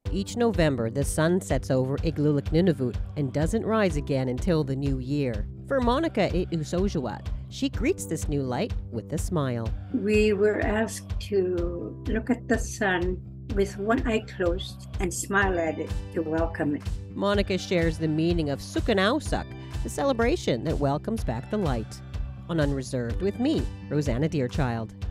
Each November, the sun sets over Igloolik Nunavut and doesn't rise again until the new year. For Monica Itusojawat, she greets this new light with a smile. We were asked to look at the sun with one eye closed and smile at it to welcome it. Monica shares the meaning of Sukanausuk, the celebration that welcomes back the light. On Unreserved with me, Rosanna Deerchild.